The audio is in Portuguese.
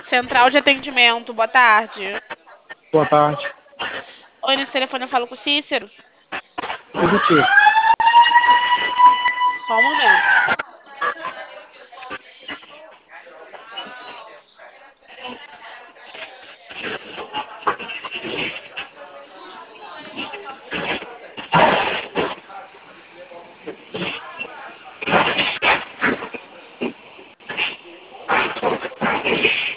Central de atendimento, boa tarde. Boa tarde. Oi, nesse telefone eu falo com o Cícero. Positivo. Só um momento.